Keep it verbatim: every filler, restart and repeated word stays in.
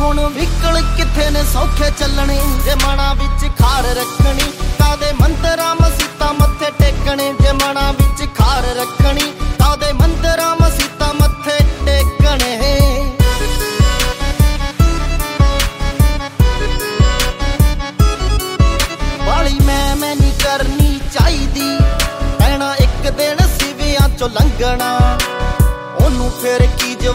ਹੁਣ ਵਿਕਲ ਕਿੱਥੇ ਨੇ ਸੌਖੇ ਚੱਲਣੇ ਜੇ ਮਨਾਂ ਵਿੱਚ ਖਾਰ ਰੱਖਣੀ ਕਾਦੇ ਮੰਦਰਾਂ ਮਸੀਤਾਂ ਮੱਥੇ ਟੇਕਣੇ ਜੇ ਮਨਾਂ ਵਿੱਚ ਖਾਰ ਰੱਖਣੀ ਕਾਦੇ ਮੰਦਰਾਂ ਮਸੀਤਾਂ ਮੱਥੇ ਟੇਕਣੇ ਵਾਲੀ ਮੈਂ ਮੈਂ ਨਹੀਂ ਕਰਨੀ ਚਾਹੀਦੀ ਪੈਣਾ ਇੱਕ ਦਿਨ ਸਿਵਿਆਂ ਚੋਂ ਲੰਘਣਾ ਉਹਨੂੰ ਫਿਰ ਕੀ